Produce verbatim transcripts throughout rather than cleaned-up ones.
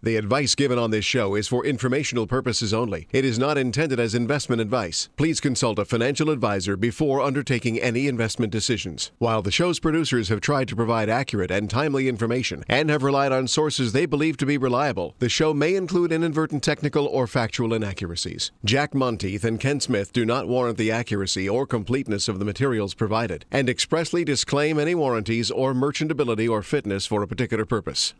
The advice given on this show is for informational purposes only. It is not intended as investment advice. Please consult a financial advisor before undertaking any investment decisions. While the show's producers have tried to provide accurate and timely information and have relied on sources they believe to be reliable, the show may include inadvertent technical or factual inaccuracies. Jack Monteith and Ken Smith do not warrant the accuracy or completeness of the materials provided and expressly disclaim any warranties or merchantability or fitness for a particular purpose.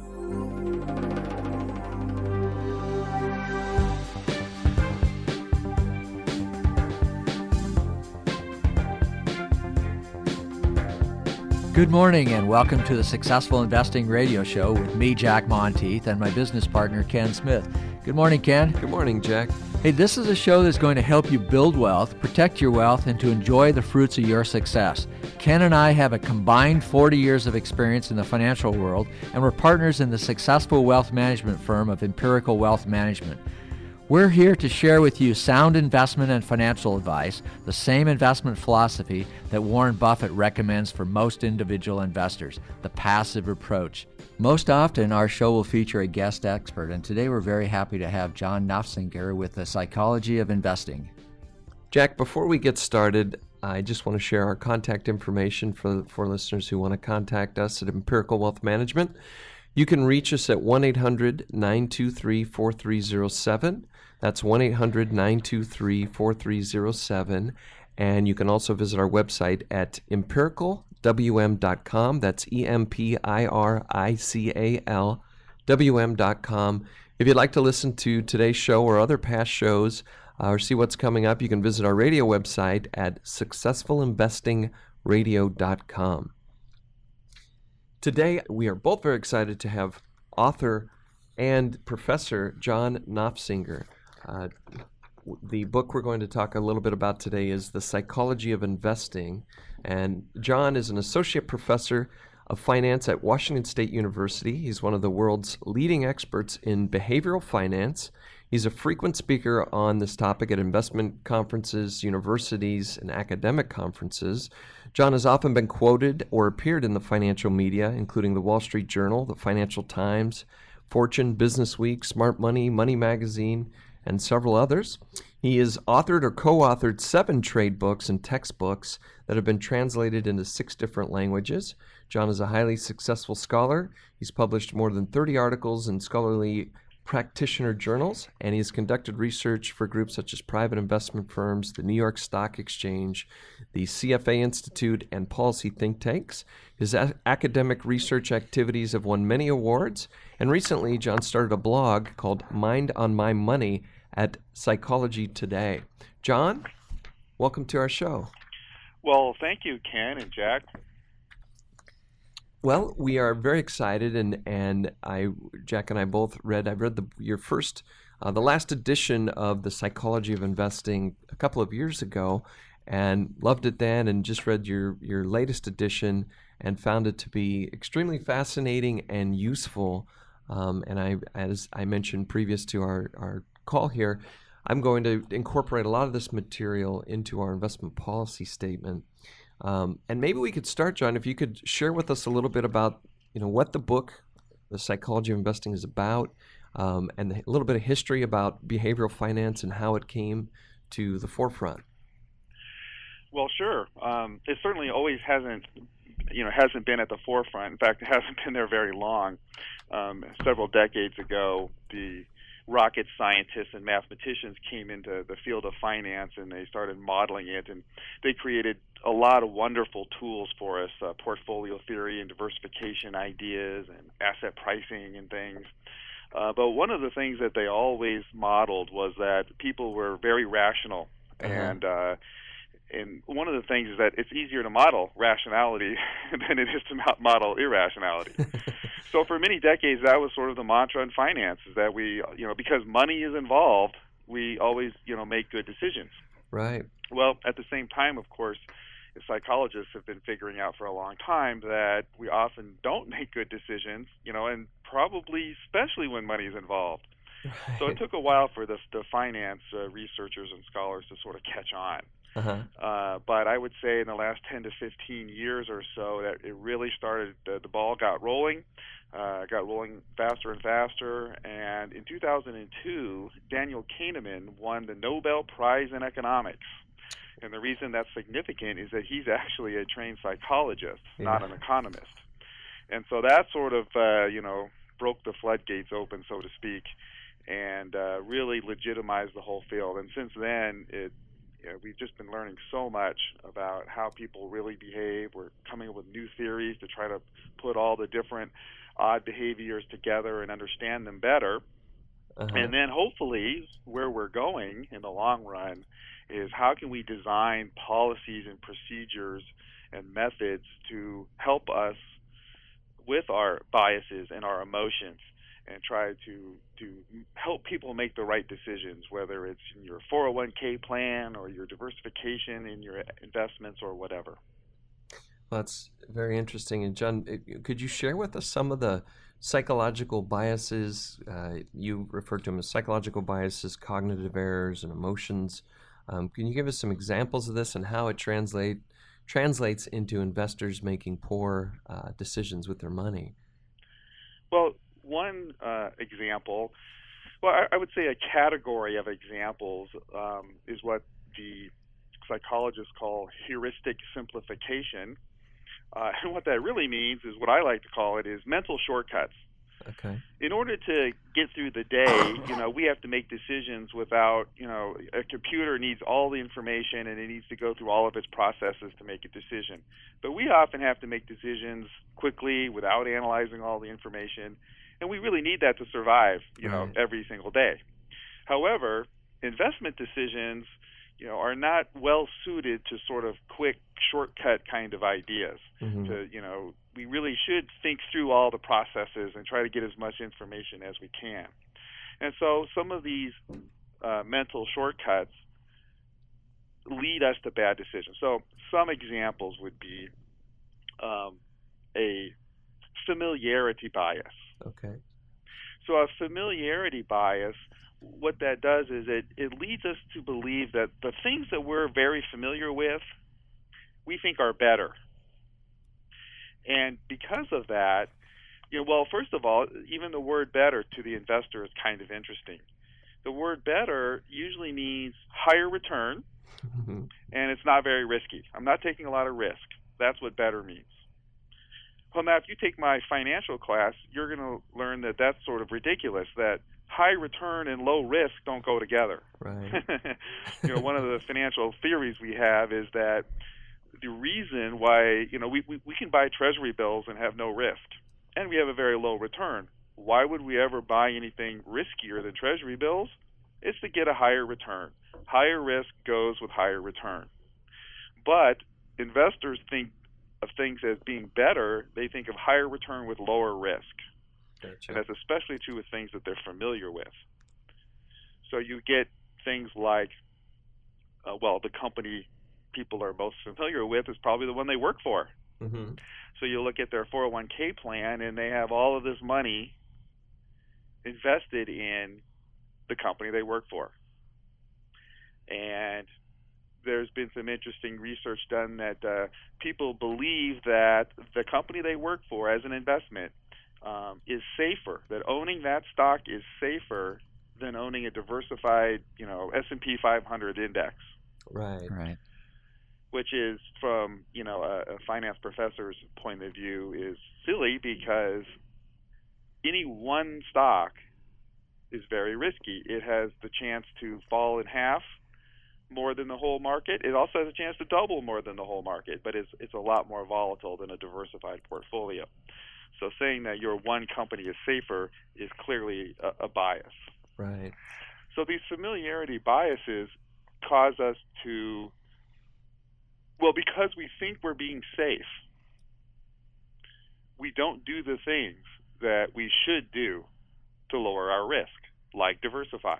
Good morning and welcome to the Successful Investing Radio Show with me, Jack Monteith, and my business partner, Ken Smith. Good morning, Ken. Good morning, Jack. Hey, this is a show that's going to help you build wealth, protect your wealth, and to enjoy the fruits of your success. Ken and I have a combined forty years of experience in the financial world, and we're partners in the successful wealth management firm of Empirical Wealth Management. We're here to share with you sound investment and financial advice, the same investment philosophy that Warren Buffett recommends for most individual investors, the passive approach. Most often, our show will feature a guest expert, and today we're very happy to have John Nafziger with The Psychology of Investing. Jack, before we get started, I just want to share our contact information for, for listeners who want to contact us at Empirical Wealth Management. You can reach us at one eight hundred nine two three four three zero seven. That's one eight hundred nine two three four three zero seven. And you can also visit our website at empirical w m dot com. That's E M P I R I C A L W M dot com. If you'd like to listen to today's show or other past shows uh, or see what's coming up, you can visit our radio website at successful investing radio dot com. Today, we are both very excited to have author and professor John Nafziger. Uh, the book we're going to talk a little bit about today is The Psychology of Investing. And John is an associate professor of finance at Washington State University. He's one of the world's leading experts in behavioral finance. He's a frequent speaker on this topic at investment conferences, universities, and academic conferences. John has often been quoted or appeared in the financial media, including the Wall Street Journal, the Financial Times, Fortune, Business Week, Smart Money, Money Magazine, and several others. He has authored or co-authored seven trade books and textbooks that have been translated into six different languages. John is a highly successful scholar. He's published more than thirty articles in scholarly practitioner journals, and he's conducted research for groups such as private investment firms, the New York Stock Exchange, the C F A Institute, and policy think tanks. His a- academic research activities have won many awards, and recently John started a blog called Mind on My Money at Psychology Today. John, welcome to our show. Well, thank you, Ken and Jack. Well, we are very excited, and and I, Jack and I both read. I read the your first, uh, the last edition of The Psychology of Investing a couple of years ago, and loved it then. And just read your your latest edition and found it to be extremely fascinating and useful. Um, and I, as I mentioned previous to our our call here, I'm going to incorporate a lot of this material into our investment policy statement. Um, and maybe we could start, John, if you could share with us a little bit about, you know, what the book, The Psychology of Investing, is about, um, and a little bit of history about behavioral finance and how it came to the forefront. Well, sure. Um, it certainly always hasn't, you know, hasn't been at the forefront. In fact, it hasn't been there very long. Um, several decades ago, the rocket scientists and mathematicians came into the field of finance, and they started modeling it, and they created a lot of wonderful tools for us, uh, portfolio theory and diversification ideas and asset pricing and things. Uh, but one of the things that they always modeled was that people were very rational. Uh-huh. And uh, and one of the things is that it's easier to model rationality than it is to model irrationality. So for many decades, that was sort of the mantra in finance, is that we, you know, because money is involved, we always, you know, make good decisions. Right. Well, at the same time, of course, psychologists have been figuring out for a long time that we often don't make good decisions, you know, and probably especially when money is involved. Right. So it took a while for the, the finance uh, researchers and scholars to sort of catch on. Uh-huh. Uh, but I would say in the last ten to fifteen years or so that it really started, uh, the ball got rolling. uh, got rolling faster and faster. And in two thousand two, Daniel Kahneman won the Nobel Prize in Economics. And the reason that's significant is that he's actually a trained psychologist, yeah. not an economist. And so that sort of, uh, you know, broke the floodgates open, so to speak, and uh, really legitimized the whole field. And since then, it, you know, we've just been learning so much about how people really behave. We're coming up with new theories to try to put all the different odd behaviors together and understand them better. Uh-huh. And then hopefully where we're going in the long run is how can we design policies and procedures and methods to help us with our biases and our emotions and try to to help people make the right decisions, whether it's in your four oh one k plan or your diversification in your investments or whatever. Well, that's very interesting. And John, could you share with us some of the psychological biases? Uh, you referred to them as psychological biases, cognitive errors, and emotions. Um, can you give us some examples of this and how it translate translates into investors making poor uh, decisions with their money? Well, one uh, example, well, I, I would say a category of examples um, is what the psychologists call heuristic simplification. Uh, and what that really means is what I like to call it is mental shortcuts. Okay. In order to get through the day, you know, we have to make decisions without, you know, a computer needs all the information and it needs to go through all of its processes to make a decision. But we often have to make decisions quickly without analyzing all the information, and we really need that to survive, you know, right. every single day. However, investment decisions, you know, are not well suited to sort of quick, shortcut kind of ideas. Mm-hmm. To, you know, we really should think through all the processes and try to get as much information as we can. And so some of these uh, mental shortcuts lead us to bad decisions. So some examples would be um, a familiarity bias. Okay. So a familiarity bias, what that does is it, it leads us to believe that the things that we're very familiar with, we think are better. And because of that, you know, well, first of all, even the word better to the investor is kind of interesting. The word better usually means higher return, mm-hmm. and it's not very risky. I'm not taking a lot of risk. That's what better means. Well, now, if you take my financial class, you're going to learn that that's sort of ridiculous, that high return and low risk don't go together. Right. You know, one of the financial theories we have is that the reason why, you know, we, we, we can buy treasury bills and have no risk, and we have a very low return. Why would we ever buy anything riskier than treasury bills? It's to get a higher return. Higher risk goes with higher return. But investors think of things as being better. They think of higher return with lower risk. Gotcha. And that's especially true with things that they're familiar with. So you get things like, uh, well, the company people are most familiar with is probably the one they work for. Mm-hmm. So you look at their four oh one k plan, and they have all of this money invested in the company they work for. And there's been some interesting research done that uh, people believe that the company they work for as an investment um, is safer, that owning that stock is safer than owning a diversified, you know, S and P five hundred index. Right. Right. Which is, from, you know, a, a finance professor's point of view, is silly because any one stock is very risky. It has the chance to fall in half more than the whole market. It also has a chance to double more than the whole market, but it's it's a lot more volatile than a diversified portfolio. So saying that your one company is safer is clearly a, a bias. Right. So these familiarity biases cause us to, well, because we think we're being safe, we don't do the things that we should do to lower our risk, like diversify.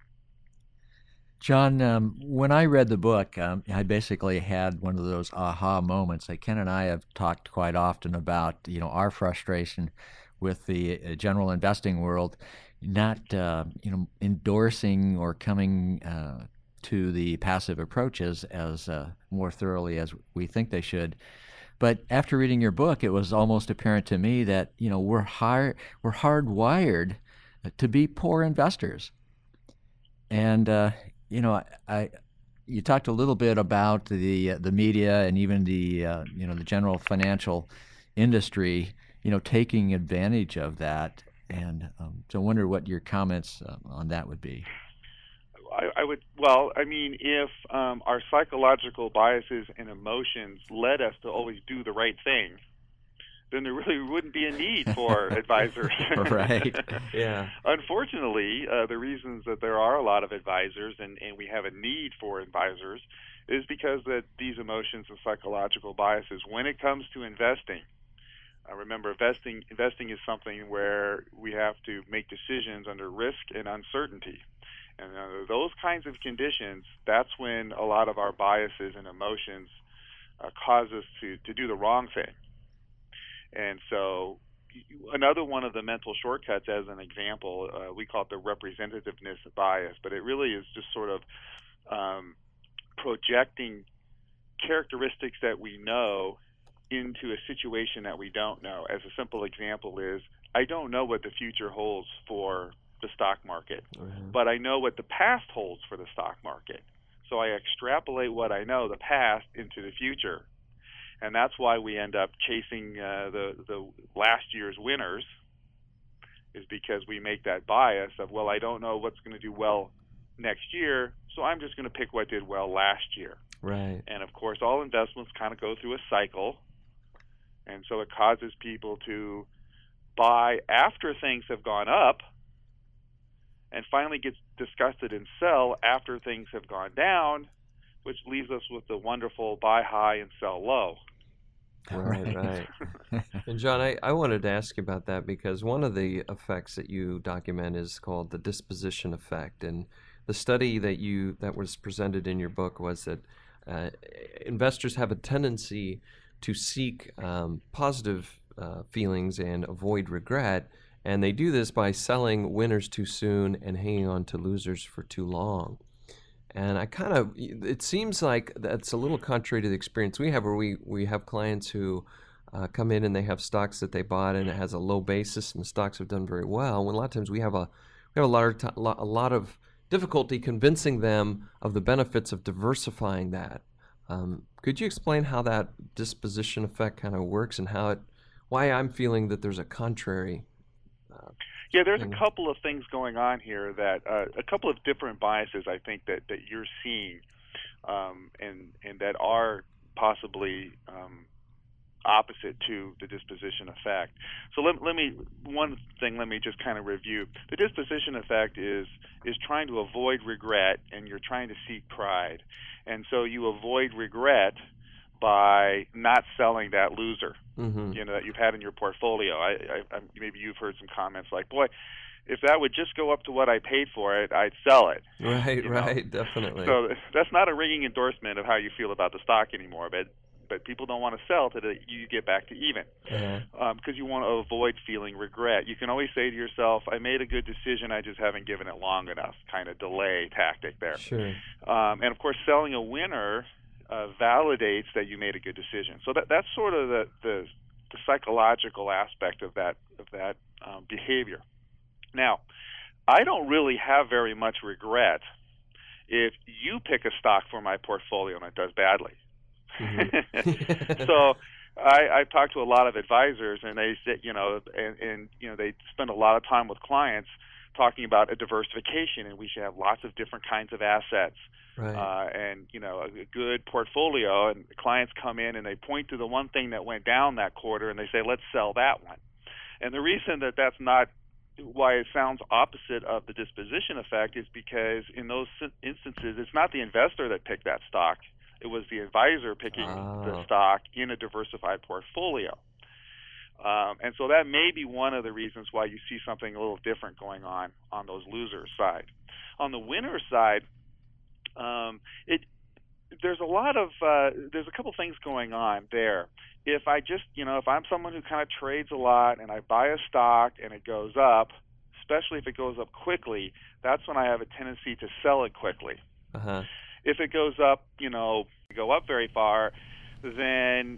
John, um, when I read the book, um, I basically had one of those aha moments. Like Ken and I have talked quite often about, you know, our frustration with the uh, general investing world, not, uh, you know, endorsing or coming uh, to the passive approaches as uh, more thoroughly as we think they should. But after reading your book, it was almost apparent to me that, you know, we're hard, we're hardwired to be poor investors. And, uh, you know, I, I, you talked a little bit about the uh, the media and even the, uh, you know, the general financial industry, you know, taking advantage of that. And um, so I wonder what your comments uh, on that would be. I, I would, well, I mean, if um, our psychological biases and emotions led us to always do the right thing, then there really wouldn't be a need for advisors. Right. Yeah. Unfortunately, uh, the reasons that there are a lot of advisors and, and we have a need for advisors is because that these emotions and psychological biases, when it comes to investing, uh, remember, investing investing is something where we have to make decisions under risk and uncertainty. And uh, those kinds of conditions, that's when a lot of our biases and emotions uh, cause us to, to do the wrong thing. And so another one of the mental shortcuts, as an example, uh, we call it the representativeness bias, but it really is just sort of um, projecting characteristics that we know into a situation that we don't know. As a simple example is, I don't know what the future holds for the stock market, mm-hmm. but I know what the past holds for the stock market. So I extrapolate what I know, the past, into the future. And that's why we end up chasing uh, the, the last year's winners, is because we make that bias of, well, I don't know what's going to do well next year, so I'm just going to pick what did well last year. Right. And, of course, all investments kind of go through a cycle, and so it causes people to buy after things have gone up and finally get disgusted and sell after things have gone down, which leaves us with the wonderful buy high and sell low. Right, right. And John, I, I wanted to ask you about that because one of the effects that you document is called the disposition effect. And the study that you that was presented in your book was that uh, investors have a tendency to seek um, positive uh, feelings and avoid regret. And they do this by selling winners too soon and hanging on to losers for too long. And I kind of, it seems like that's a little contrary to the experience we have, where we, we have clients who uh, come in and they have stocks that they bought and it has a low basis and the stocks have done very well. And a lot of times we have a we have a lot of t- a lot of difficulty convincing them of the benefits of diversifying that. Um, could you explain how that disposition effect kind of works and how it, why I'm feeling that there's a contrary? Uh, Yeah, there's thing. a couple of things going on here that uh, a couple of different biases I think that, that you're seeing, um, and and that are possibly um, opposite to the disposition effect. So let, let me one thing. Let me just kind of review. The disposition effect is is trying to avoid regret, and you're trying to seek pride, and so you avoid regret by not selling that loser, mm-hmm. you know, that you've had in your portfolio. I, I, I, maybe you've heard some comments like, "Boy, if that would just go up to what I paid for it, I'd sell it." Right, you right, know? Definitely. So that's not a ringing endorsement of how you feel about the stock anymore, but but people don't want to sell till you get back to even, because uh-huh. um, you want to avoid feeling regret. You can always say to yourself, "I made a good decision, I just haven't given it long enough." Kind of delay tactic there. Sure. Um, and of course, selling a winner Uh, validates that you made a good decision. So that that's sort of the, the, the psychological aspect of that of that um, behavior. Now, I don't really have very much regret if you pick a stock for my portfolio and it does badly. Mm-hmm. So I, I talk to a lot of advisors, and they say, you know, and, and you know, they spend a lot of time with clients talking about a diversification, and we should have lots of different kinds of assets. Right. Uh, and, you know, a, a good portfolio, and clients come in and they point to the one thing that went down that quarter and they say, let's sell that one. And the reason that that's not why it sounds opposite of the disposition effect is because in those instances, it's not the investor that picked that stock. It was the advisor picking oh. the stock in a diversified portfolio. Um, and so that may be one of the reasons why you see something a little different going on on those losers' side. On the winner's side, Um, it there's a lot of uh, there's a couple things going on there. If I just you know if I'm someone who kind of trades a lot and I buy a stock and it goes up, especially if it goes up quickly, that's when I have a tendency to sell it quickly. Uh-huh. If it goes up, you know, go up very far, then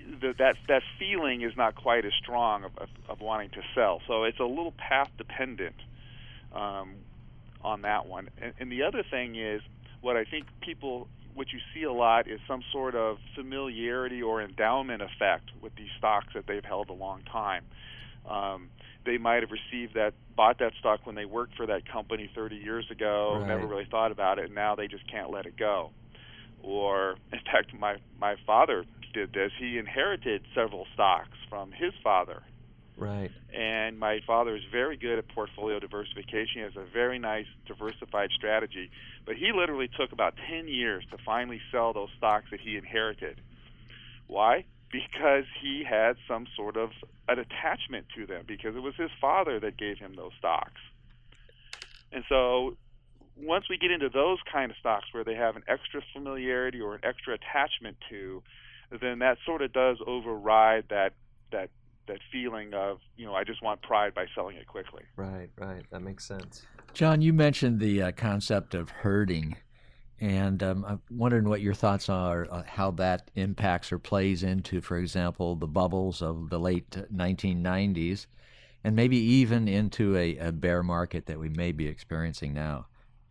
the, that that feeling is not quite as strong of, of, of wanting to sell. So it's a little path dependent um, on that one. And, and the other thing is, what I think people, what you see a lot is some sort of familiarity or endowment effect with these stocks that they've held a long time. Um, they might have received that, bought that stock when they worked for that company thirty years ago, Right. never really thought about it, and now they just can't let it go. Or, in fact, my, my father did this. He inherited several stocks from his father. Right. And my father is very good at portfolio diversification. He has a very nice diversified strategy. But he literally took about ten years to finally sell those stocks that he inherited. Why? Because he had some sort of an attachment to them, because it was his father that gave him those stocks. And so once we get into those kind of stocks where they have an extra familiarity or an extra attachment to, then that sort of does override that that that feeling of, you know, I just want pride by selling it quickly. Right, right. That makes sense. John, you mentioned the uh, concept of herding, and um, I'm wondering what your thoughts are, uh, how that impacts or plays into, for example, the bubbles of the late nineteen nineties, and maybe even into a, a bear market that we may be experiencing now.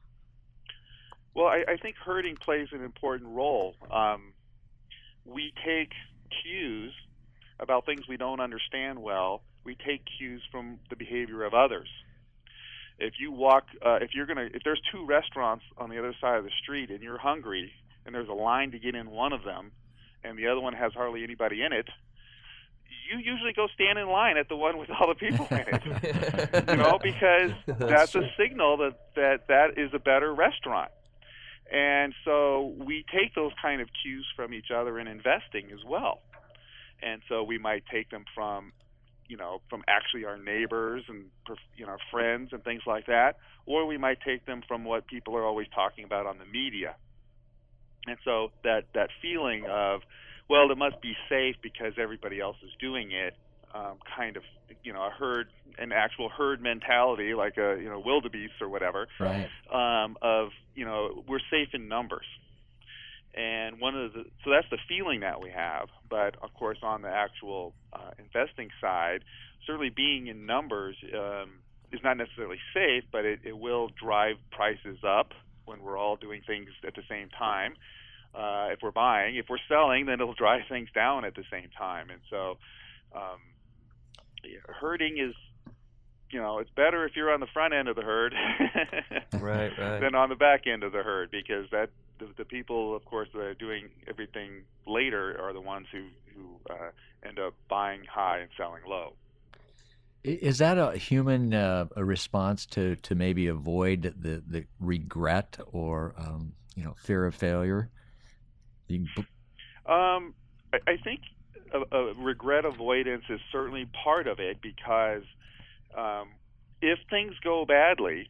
Well, I, I think herding plays an important role. Um, we take cues about things we don't understand well. We take cues from the behavior of others. If you walk, uh, if you're gonna, if there's two restaurants on the other side of the street and you're hungry and there's a line to get in one of them, and the other one has hardly anybody in it, you usually go stand in line at the one with all the people in it. You know, because that's, that's a signal that, that that is a better restaurant. And so we take those kind of cues from each other in investing as well. And so we might take them from, you know, from actually our neighbors and, you know, friends and things like that, or we might take them from what people are always talking about on the media. And so that, that feeling of, well, it must be safe because everybody else is doing it, um, kind of, you know, a herd, an actual herd mentality, like a, you know, wildebeest or whatever, Right. um, of, you know, we're safe in numbers. And one of the, so that's the feeling that we have. But of course, on the actual uh, investing side, certainly being in numbers um, is not necessarily safe, but it, it will drive prices up when we're all doing things at the same time. Uh, if we're buying, if we're selling, then it'll drive things down at the same time. And so, um, herding is, you know, it's better if you're on the front end of the herd right, right. than on the back end of the herd, because that the, the people, of course, that are doing everything later are the ones who who uh, end up buying high and selling low. Is that a human uh, a response to, to maybe avoid the, the regret or um, you know, fear of failure? You... Um, I, I think a, a regret avoidance is certainly part of it, because um, if things go badly,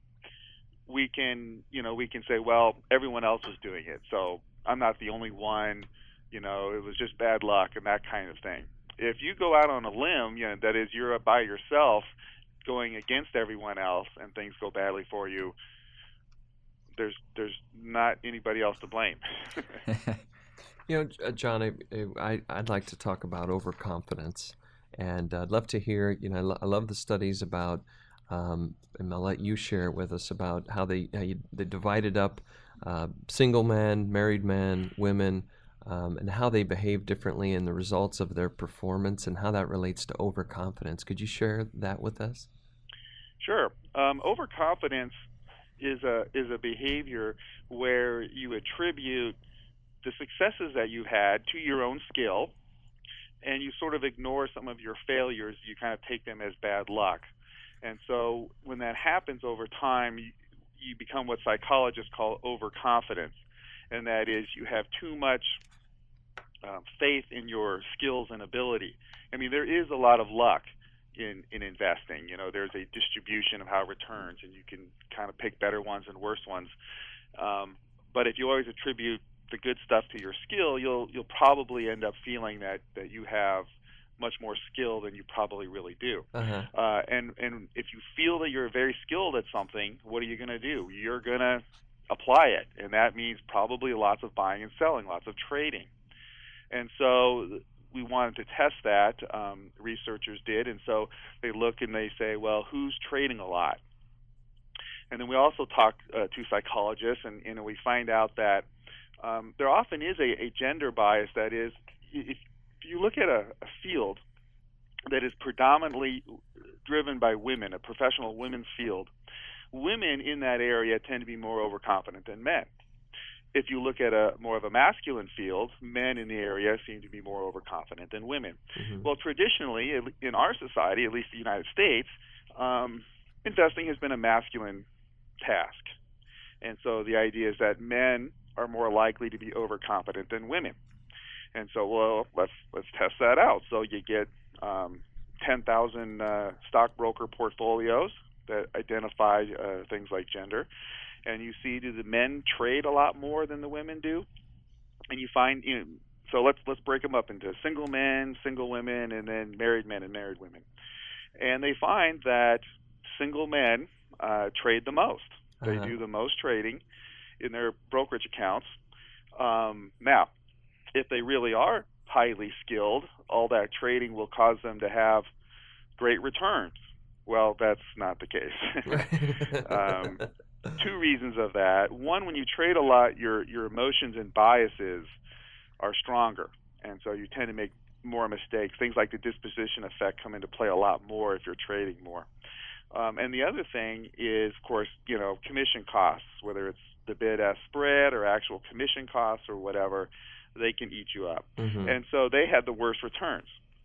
we can, you know, we can say, well, everyone else was doing it, so I'm not the only one. You know, it was just bad luck and that kind of thing. If you go out on a limb, you know, that is, you're by yourself, going against everyone else, and things go badly for you, there's there's not anybody else to blame. You know, John, I, I, I'd like to talk about overconfidence, and I'd love to hear, you know, I, lo- I love the studies about, um, and I'll let you share it with us about how they how you, they divided up uh, single men, married men, women, um, and how they behave differently in the results of their performance, and how that relates to overconfidence. Could you share that with us? Sure. Um, overconfidence is a is a behavior where you attribute the successes that you've had to your own skill, and you sort of ignore some of your failures. You kind of take them as bad luck. And so when that happens over time, you, you become what psychologists call overconfidence, and that is you have too much um, faith in your skills and ability. I mean, there is a lot of luck in, in investing. You know, there's a distribution of how it returns, and you can kind of pick better ones and worse ones. Um, but if you always attribute the good stuff to your skill, you'll you'll probably end up feeling that, that you have much more skill than you probably really do. Uh-huh. Uh, and, and if you feel that you're very skilled at something, what are you going to do? You're going to apply it, and that means probably lots of buying and selling, lots of trading. And so we wanted to test that. Um, researchers did, and so they look and they say, well, who's trading a lot? And then we also talk uh, to psychologists, and you know, we find out that um, there often is a, a gender bias. That is, if, if you look at a, a field that is predominantly driven by women, a professional women's field, women in that area tend to be more overconfident than men. If you look at a more of a masculine field, men in the area seem to be more overconfident than women. Mm-hmm. Well, traditionally, in our society, at least the United States, um, investing has been a masculine task. And so the idea is that men are more likely to be overconfident than women. And so, well, let's let's test that out. So you get um, ten thousand uh, stockbroker portfolios that identify uh, things like gender, and you see, do the men trade a lot more than the women do? And you find, you know, so let's let's break them up into single men, single women, and then married men and married women. And they find that single men uh, trade the most. They uh-huh. do the most trading in their brokerage accounts. Um, now, if they really are highly skilled, all that trading will cause them to have great returns. Well, that's not the case. um, two reasons of that. One, when you trade a lot, your your emotions and biases are stronger, and so you tend to make more mistakes. Things like the disposition effect come into play a lot more if you're trading more. Um, and the other thing is, of course, you know, commission costs, whether it's the bid-ask spread or actual commission costs or whatever, they can eat you up. Mm-hmm. And so they had the worst returns.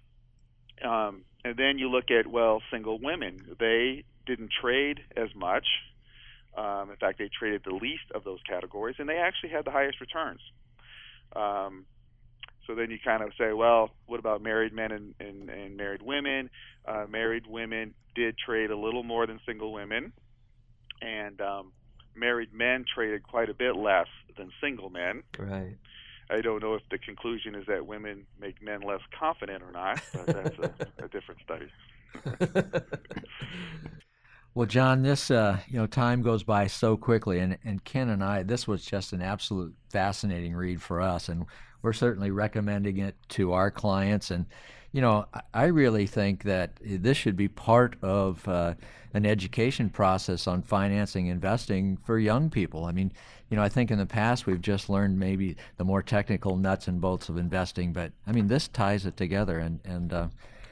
Um, and then you look at, well, single women. They didn't trade as much. Um, in fact, they traded the least of those categories, and they actually had the highest returns. Um, so then you kind of say, well, what about married men and, and, and married women? Uh, married women did trade a little more than single women, and um, married men traded quite a bit less than single men. Right. I don't know if the conclusion is that women make men less confident or not, but that's a, a different study. Well, John, this uh, you know, time goes by so quickly, and, and Ken and I, this was just an absolute fascinating read for us, and we're certainly recommending it to our clients. And you know, I really think that this should be part of uh, an education process on financing, investing for young people. I mean, you know, I think in the past we've just learned maybe the more technical nuts and bolts of investing, but I mean, this ties it together, and and uh,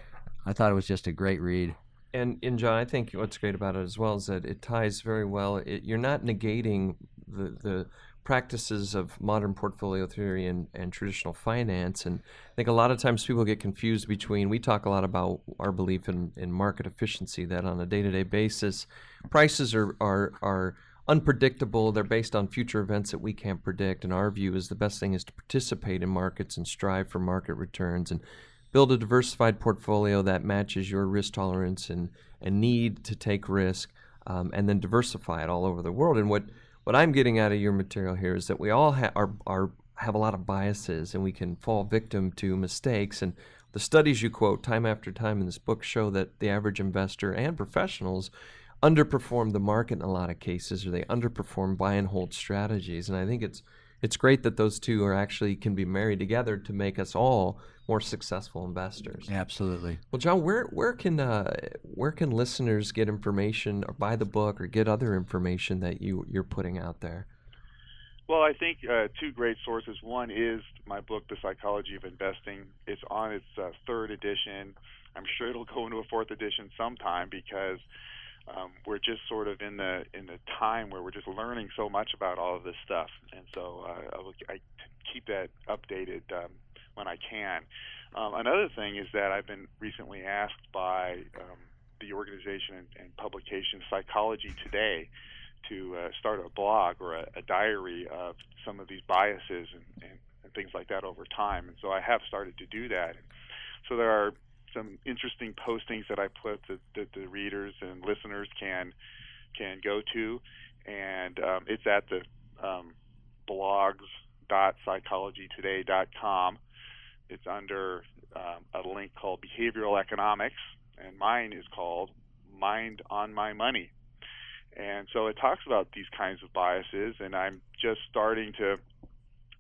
I thought it was just a great read. And, and John, I think what's great about it as well is that it ties very well. It, you're not negating the, the practices of modern portfolio theory and, and traditional finance. And I think a lot of times people get confused between, we talk a lot about our belief in, in market efficiency, that on a day-to-day basis, prices are, are, are unpredictable. They're based on future events that we can't predict. And our view is the best thing is to participate in markets and strive for market returns and build a diversified portfolio that matches your risk tolerance and, and need to take risk, um, and then diversify it all over the world. And what, what I'm getting out of your material here is that we all ha- are, are, have a lot of biases, and we can fall victim to mistakes. And the studies you quote time after time in this book show that the average investor and professionals underperform the market in a lot of cases, or they underperform buy and hold strategies. And I think it's it's great that those two are actually can be married together to make us all more successful investors. Absolutely. Well, John, where where can uh, where can listeners get information or buy the book or get other information that you you're putting out there? Well, I think uh, two great sources. One is my book, The Psychology of Investing. It's on its uh, third edition. I'm sure it'll go into a fourth edition sometime, because um, we're just sort of in the in the time where we're just learning so much about all of this stuff, and so uh, I, will, I keep that updated um, when I can. Um, another thing is that I've been recently asked by um, the organization and, and publication Psychology Today to uh, start a blog or a, a diary of some of these biases and, and, and things like that over time. And so I have started to do that. So there are some interesting postings that I put that, that the readers and listeners can can go to, and um, it's at the um, blogs dot psychology today dot com. It's under um, a link called Behavioral Economics, and mine is called Mind on My Money. And so it talks about these kinds of biases, and I'm just starting to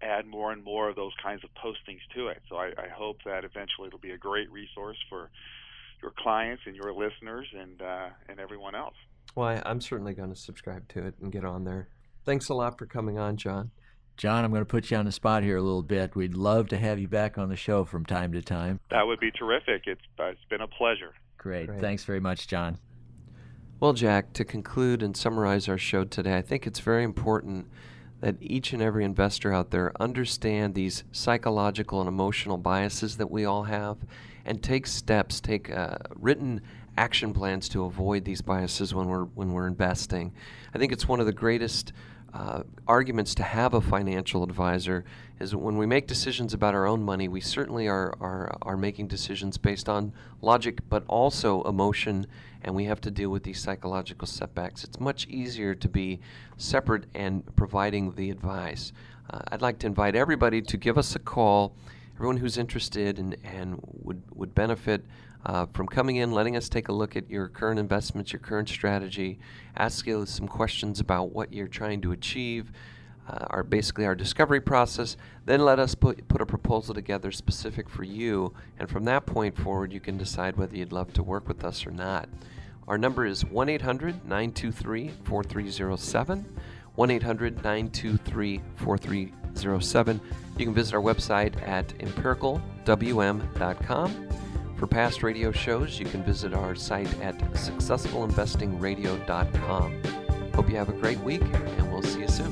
add more and more of those kinds of postings to it. So I, I hope that eventually it'll be a great resource for your clients and your listeners and uh, and everyone else. Well, I, I'm certainly going to subscribe to it and get on there. Thanks a lot for coming on, John. John, I'm going to put you on the spot here a little bit. We'd love to have you back on the show from time to time. That would be terrific. It's, uh, it's been a pleasure. Great. Great. Thanks very much, John. Well, Jack, to conclude and summarize our show today, I think it's very important that each and every investor out there understand these psychological and emotional biases that we all have and take steps, take uh, written action plans to avoid these biases when we're when we're investing. I think it's one of the greatest uh, arguments to have a financial advisor is that when we make decisions about our own money, we certainly are, are, are making decisions based on logic, but also emotion, and we have to deal with these psychological setbacks. It's much easier to be separate and providing the advice. Uh, I'd like to invite everybody to give us a call, everyone who's interested and, and would, would benefit uh, from coming in, letting us take a look at your current investments, your current strategy, ask you some questions about what you're trying to achieve, uh, our basically our discovery process, then let us put, put a proposal together specific for you, and from that point forward you can decide whether you'd love to work with us or not. Our number is one eight hundred nine two three four three zero seven, one eight hundred nine two three four three zero seven. You can visit our website at empirical w m dot com. For past radio shows, you can visit our site at successful investing radio dot com. Hope you have a great week, and we'll see you soon.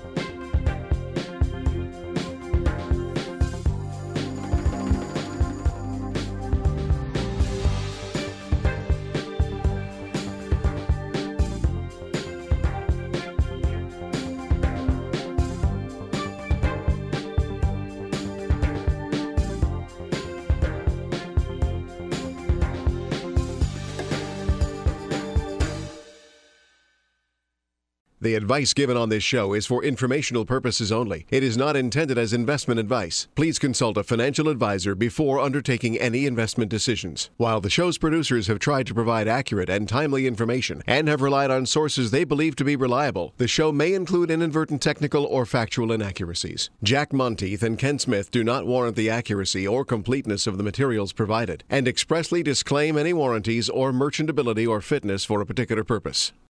The advice given on this show is for informational purposes only. It is not intended as investment advice. Please consult a financial advisor before undertaking any investment decisions. While the show's producers have tried to provide accurate and timely information and have relied on sources they believe to be reliable, the show may include inadvertent technical or factual inaccuracies. Jack Monteith and Ken Smith do not warrant the accuracy or completeness of the materials provided and expressly disclaim any warranties or merchantability or fitness for a particular purpose.